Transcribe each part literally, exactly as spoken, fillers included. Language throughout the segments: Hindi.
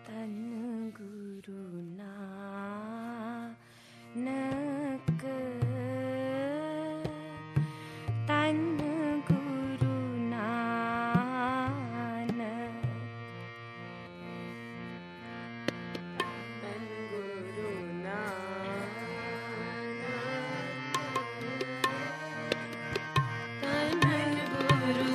धन गुरु नानक धन गुरु नानक धन गुरु नानक धन गुरु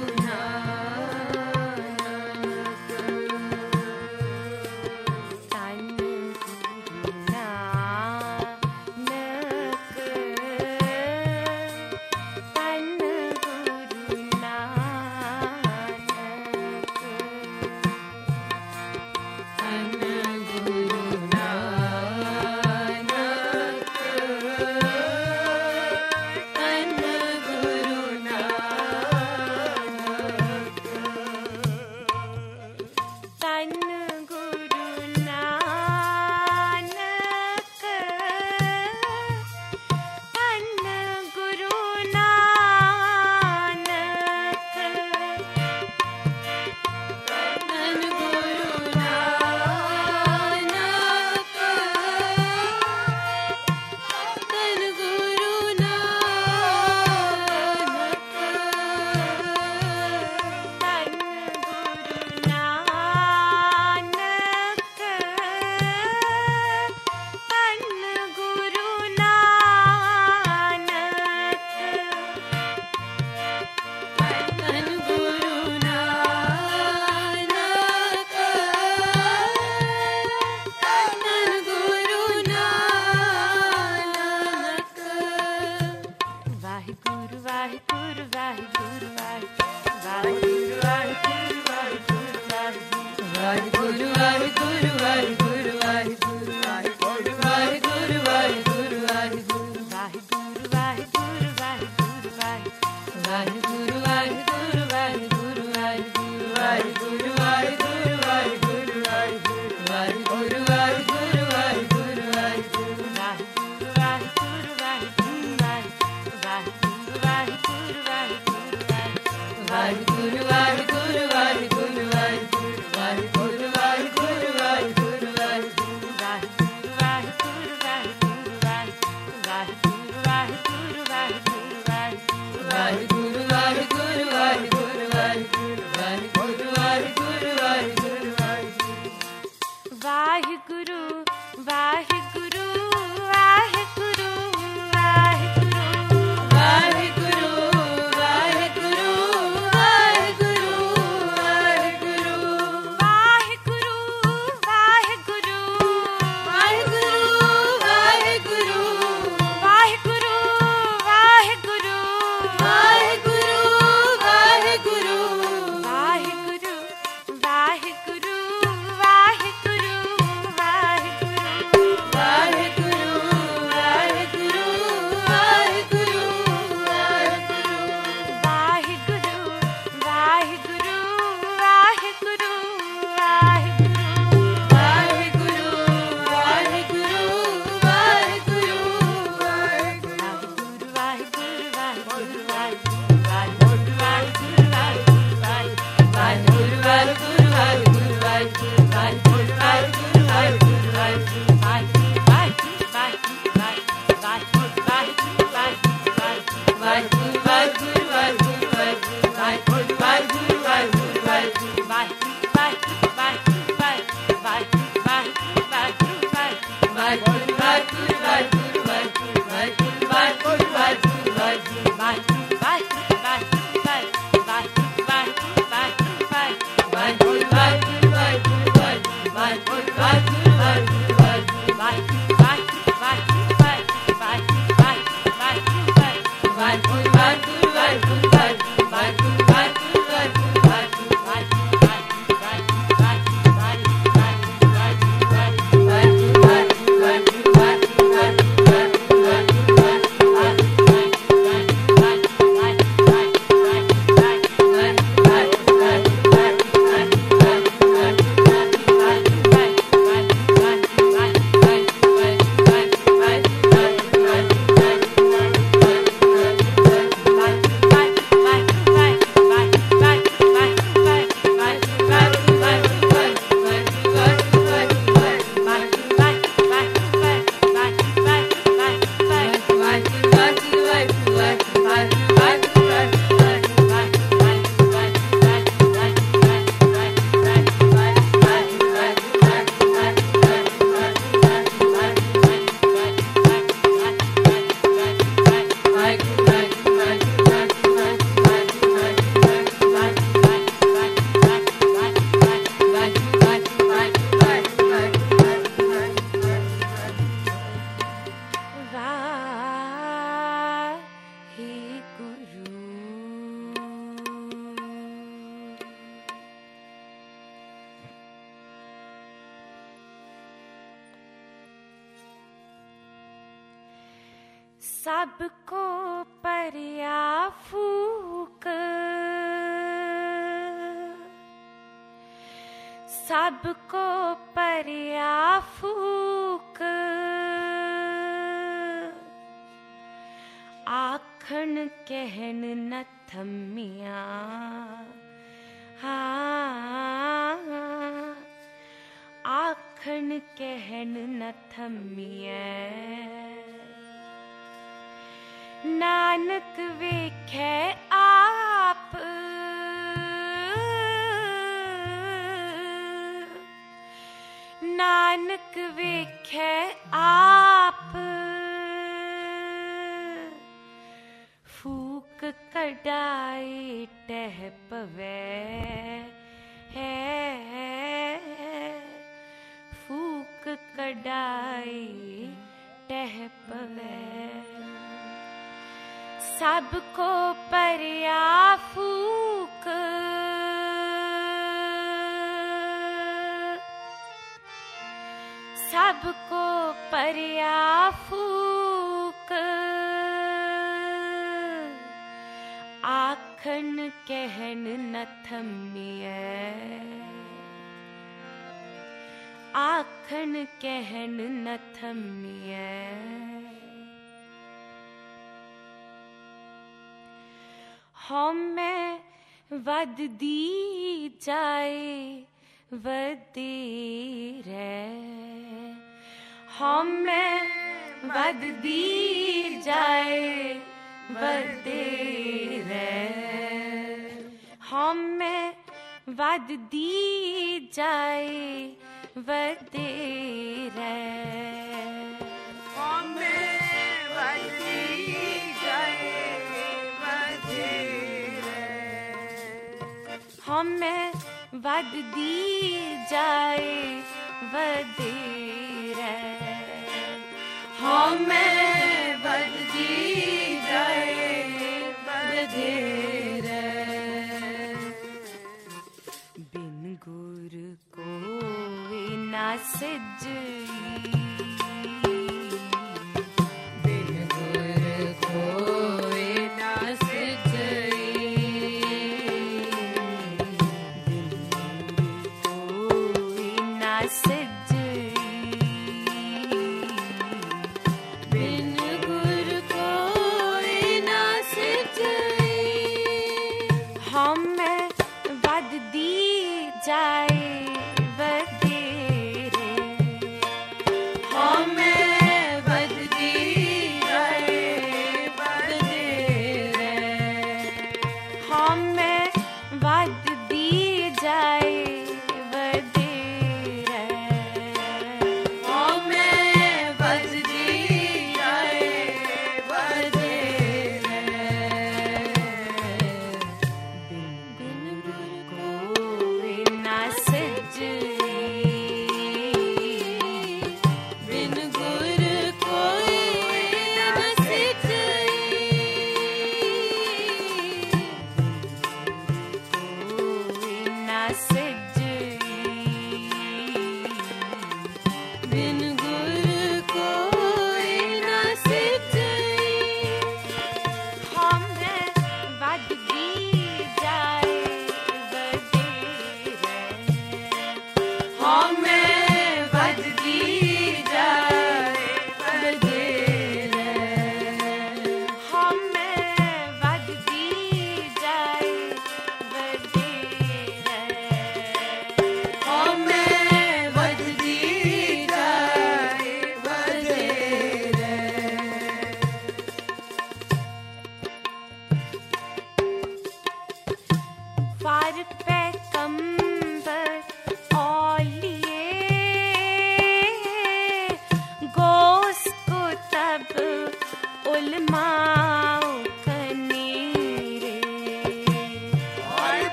वाहिगुरु वाहिगुरु वाहिगुरु सबको परिया फूक, सबको परिया फूक, आखन कहन न थमिया, हाँ आखन कहन न थमिया। नानक वेखे आप, नानक वेखे आप, फूक कढ़ाई टह पवे है, फूक कढ़ाई टह पवे। सबको परिया फूक, सबको परिया फूक, आखन कहन न थमिए, आखन कहन न थमिए। हमें वद दी जाए वदीर, हमें वद दी जाए वदीर, हमें वद दी जाए वदीर, हमें वद दी जाए हमें वद दी जाए वदीर, हमें वद दी जाए वदीर। बिन गुर कोई ना सिजई, बिन गुर कोई ना सिजई, सिजई, बिन गुर कोई ना सिजई। हमें वद दी जाए वदीर, हमें वद दी जाए वदीर, हमें वद दी जाए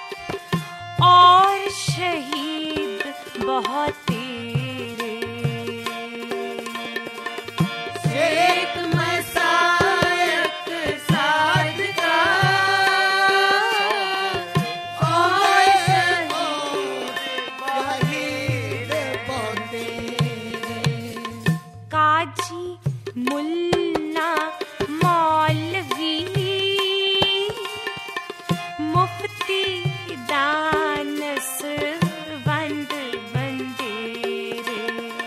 बहुत तेरे ना मौलवी मुफ्ती दानस बंद बंदेरे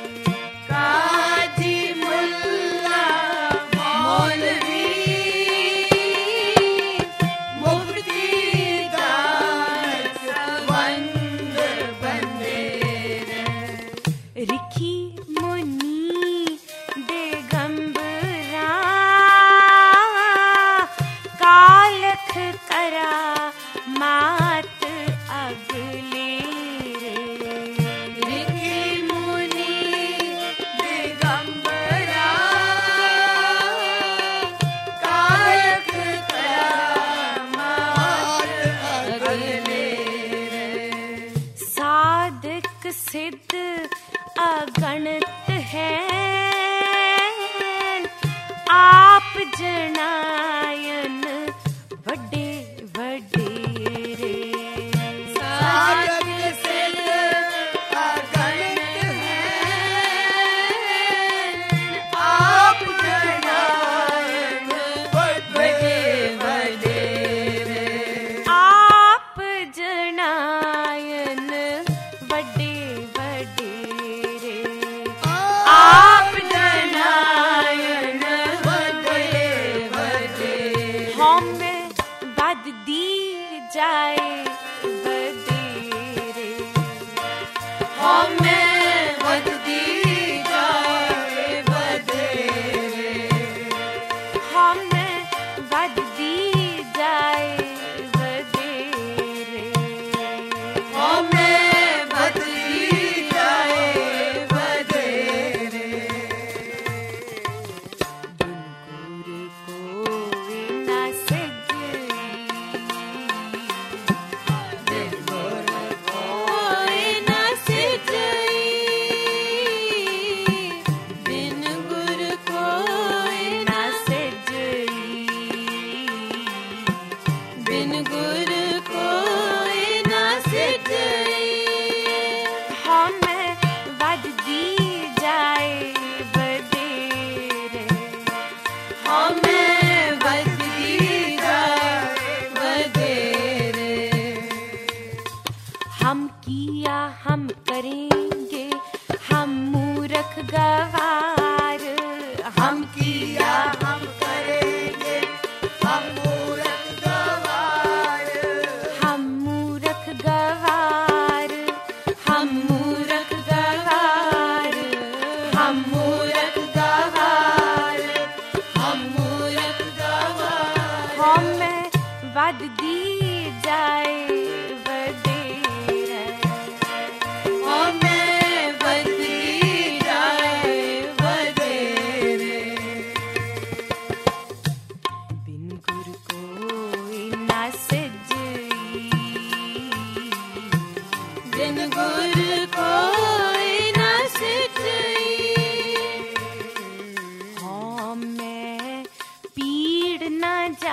काजी मुल्ला मौलवी मुफ्ती दानस बंद बंदेरे रिखी मुनी दिगंबरा कालख करा मात अगले रे रिखी मुनि दिगंबरा कालख करामात अगले रे साधक सिद्ध अगणित है आप जनायन बड़े बड़े रे साधक सिद्ध अगणित हैं आप जनायन बड़े बड़े रे आप जनायन बड़े बड़े रे आप जनायन बड़े बड़े हम बद दी जाए बदेरे हमें बद दी जाए बदेरे हम बद दी जाए बदेरे हमें बद दी जाए बदेरे बिन गुर कोई ना सजई बिन गुर कोई ना सिजई हम बद दी जाए बदेरे हमें बद दी जाए बदेरे हम किया हम करेंगे हम मूरख गवार हम किया हम करेंगे हम मूरख गवार हम मूरख गवार हम मूरख गवार हम मूरख गवार हम मूरख गवार हम बद दी जाए बदेरे हमें बद दी जाए बदेरे बिन गुर कोई ना सजई बिन गुर कोई ना सिजई हमें पीड़ न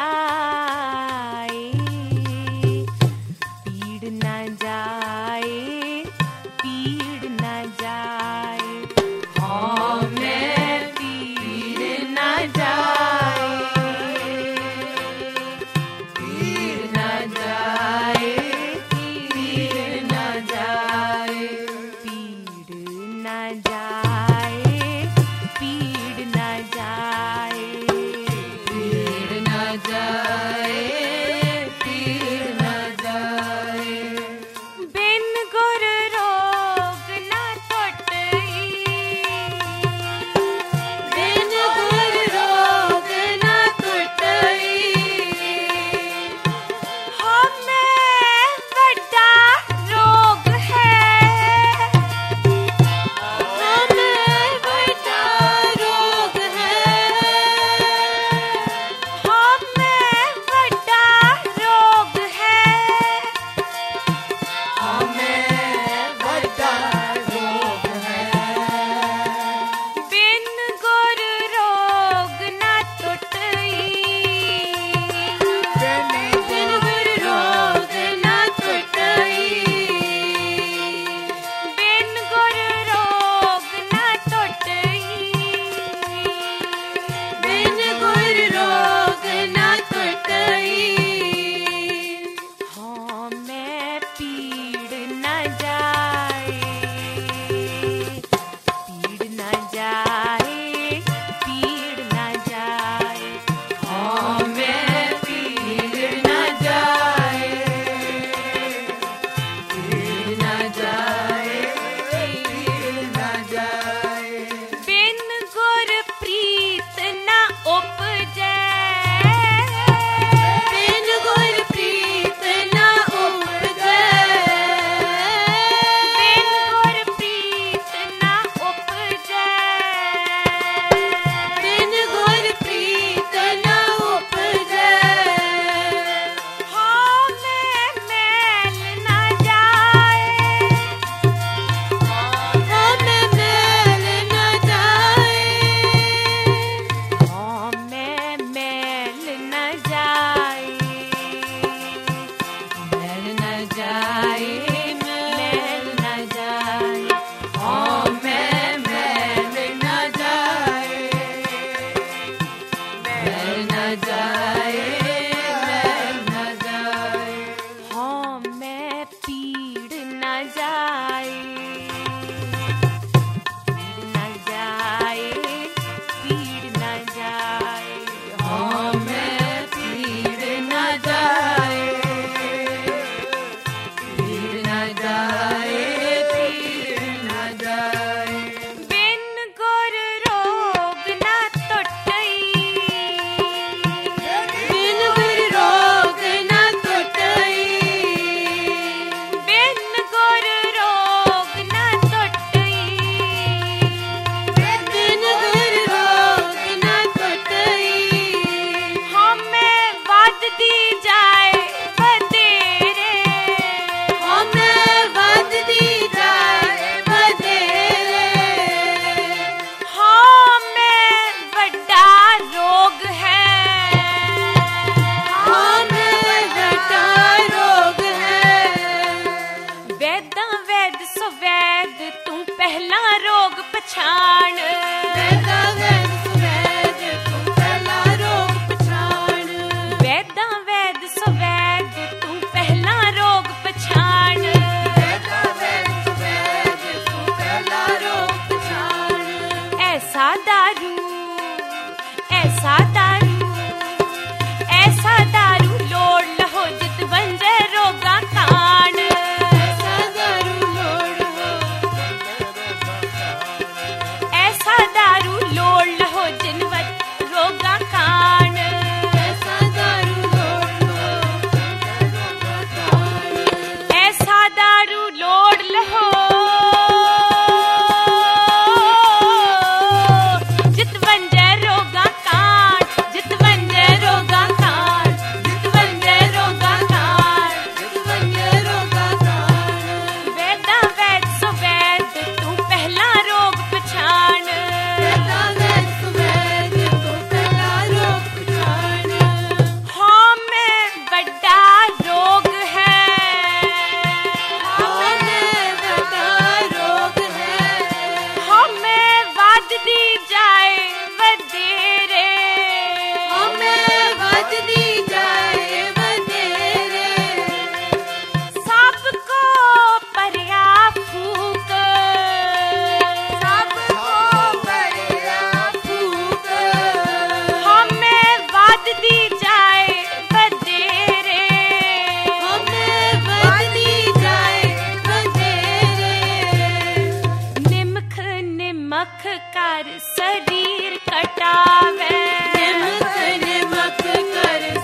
जाए पीड़ न जाए पीड़ न जाए हमें पीर न जाए पीर न जाए पीर न जाए पीड़ न जाए पीड़ न जाए पीर न जाए जाए, मैं न जाए। हाँ मैं पीड़ न जाए, पीड़ न जाए, पीड़ न जाए। हाँ मैं पीड़ न जाए, पीड़ न जाए, पीड़ न जाए। बिन गुर रोग न टुटई, बिन गुर रोग न टुटई, बिन गुर रोग न टुटई। बिन गुर रोग न टुटई। हमें वधदी जाए बतेरे, हमें वधदी जाए बतेरे। हमें बड़ा रोग है, हमें बड़ा रोग है। वेदा वेद सो वेद तू पहला रोग पछाण। वेदा वेद सुवेद तू पहला रोग पछाण। वेदा वेद सो वेद तू पहला रोग पछाण। वेदा वेद सुवेद तू पहला रोग पछाण। ऐसा दारू, ऐसा दारू, ऐसा दारू लोड़ लहो जित बंजे रोगा कान। ऐसा दारू लोड़ हो, ऐसा दारू लोड़ लहो जिनवत रोगा कान। ऐसा दारू लोड़ हो, ऐसा दारू लोड़ लहो जित बंजे रोगा कान, जित बंजे रोगा कान, जित बंजे रोगा कान। बंजे रोगा कान। वेदा वेद सो वेद तू पहला रोग पछाण। वेदा वेद सुवेद तू पहला रोग पछाण। हमें बड़ा रोग है, हमें बड़ा रोग है। हमें वधदी जाए वधेरे। हमें वधदी जाए बतेरे। सबको परया फूक, सबको बढ़िया फूक। हमें वधदी जाए वधेरे। हमें वधदी जाए बतेरे। निमख निमख कर शरीर कटावे, निमक निमक कर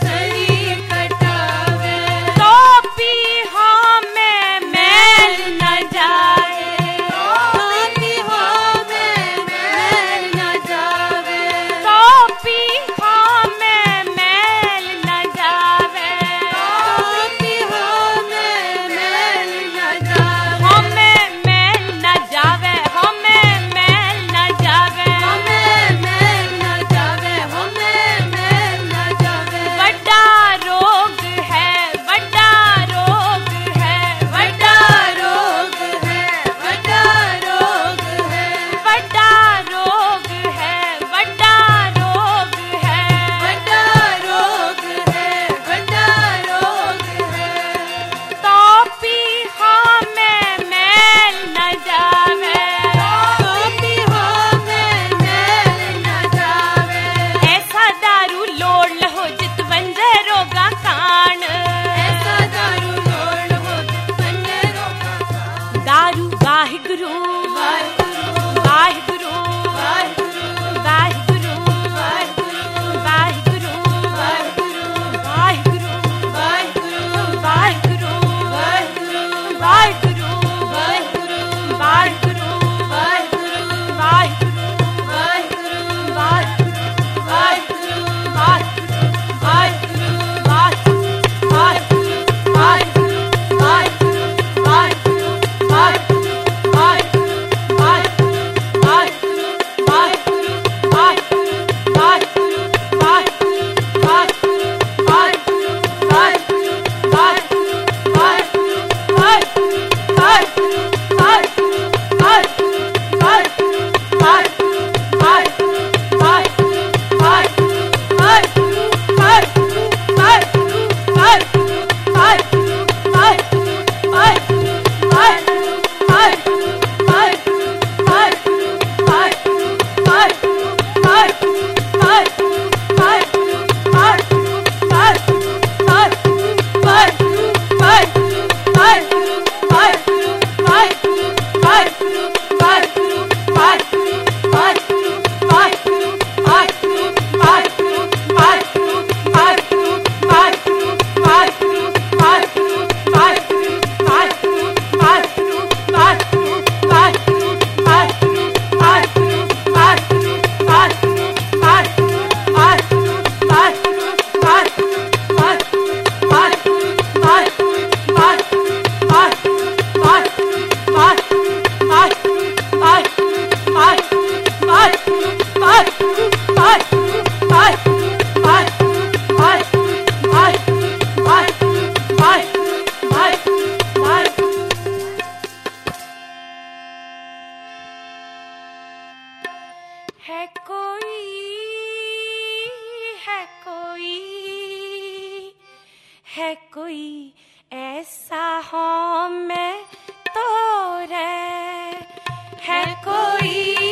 है कोई ऐसा हो मैं तो रे, है कोई,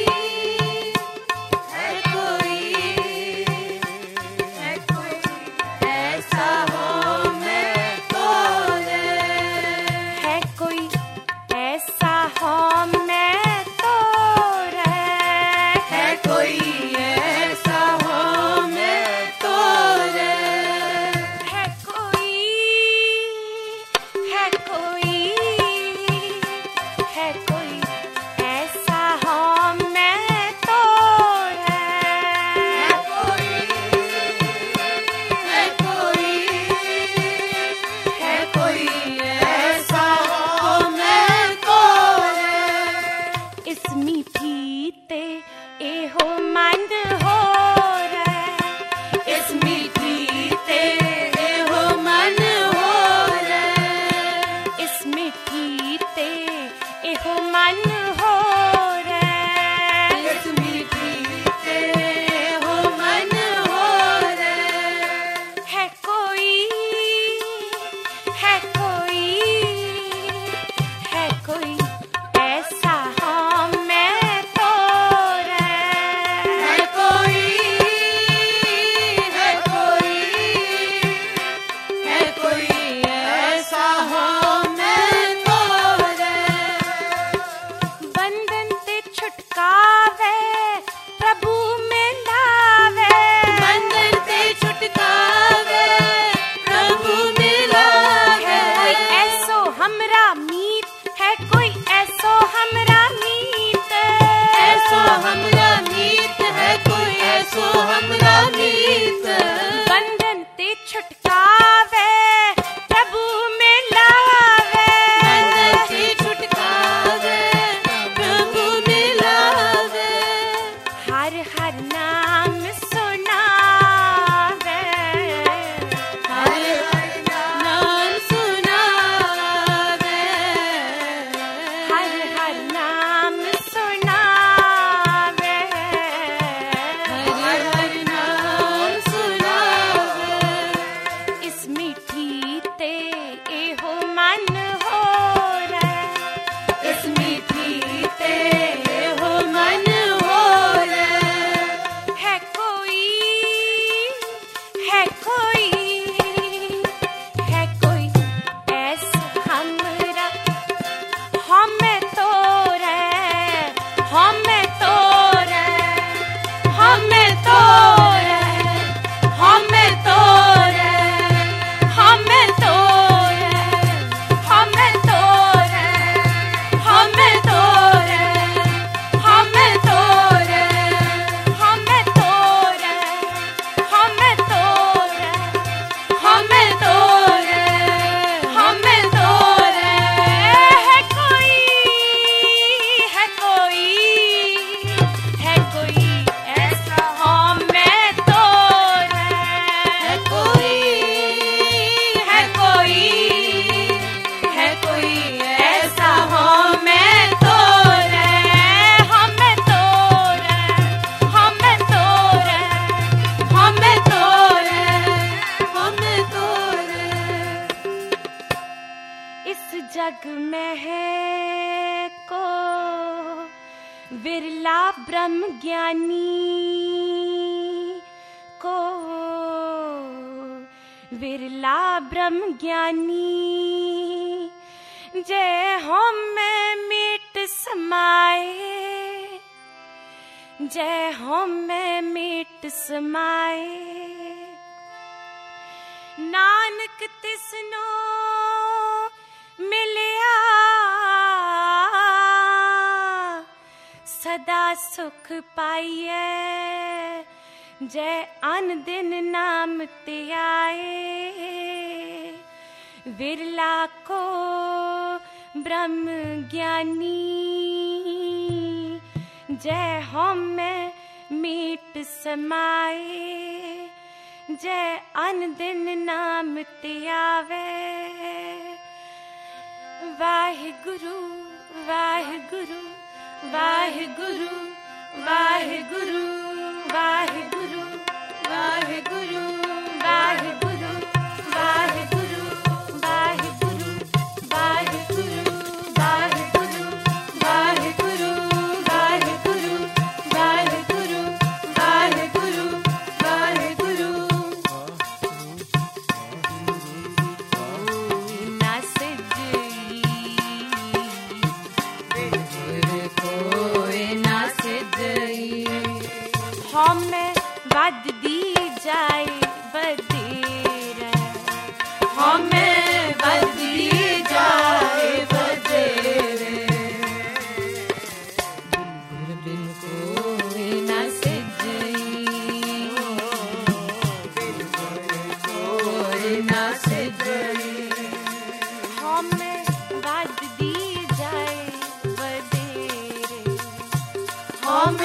है कोई, है कोई ऐसा हो मैं तो रे, है कोई ऐसा हो मैं तो रे, है कोई ऐसा हो मैं तो रे, है कोई, है कोई, है कोई ऐसा हो मैं तो रे, है कोई, है कोई, है कोई ऐसा हो मैं तो रे, इस मीठी ते एहो मन हो रे, इस मीठी ते हो मन हो रे, इस मीठी ते एहो मन हो रे, इस मीठी ते हो मन हो रे, है कोई, है कोई, है कोई ऐसा हो मैं तो रे, है कोई, है कोई, है कोई ऐसा हो मैं तो रे, बंधन ते छुटकावे प्रभु में लावे, बंधन ते छुटकावे प्रभु मिलावे, है कोई ऐसो हमरा मीत, है कोई ऐसो हमरा मीत, ऐसो हमरा मीत, है कोई ऐसो हमरा मीत, बंधन ते छुटकावे प्रभु में लावे, बंधन ते छुटकावे प्रभु मिलावे, हर हर नाम सुनावे, हर हर नाम सुनावे, हर हर नाम सुनावे, हर हर नाम सुनावे, इस मीठी ते एहो मन हो रे, इस मीठी ते हो मन हो रे, है कोई, है कोई, है कोई ऐसा हमरा हमें तो रे, हमें तो रे, हमें तो रे, हमें तो रे, हमें तो रे, हमें तो रे, हमें तो रे, हमें तो रे, हमें तो रे, हमें तो रे, हमें तो रे, हमें तो रे, है कोई, है कोई, है कोई ऐसा हो मैं तो रे, है कोई, है कोई, है कोई ऐसा हो मैं तो रे, हमें तो रे, हमें तो रे, हमें तो रे, हमें तो रे, इस जग में है को विरला ब्रह्म ज्ञानी, को विरला ब्रह्म ज्ञानी, जय हम में मीट समाए, जय हम में मीट समाए, नानक तिसनो मिलिया सदा सुख पाइए, जय अन दिन नाम ते आए, विरला को ब्रह्म ज्ञानी, जय हम में मीट समाए, जय अन दिन नाम ते आवे, वाहिगुरु वाहिगुरु वाहिगुरु वाहिगुरु वाहिगुरु वाहिगुरु वाहिगुरु वाहिगुरु हमें बद दी जाए बदेरे, हमें बद दी जाए बदेरे। बुलबुल बिन कोई न सिजई, कोई न सिजई। हमें बद दी जाए बदेरे, हमें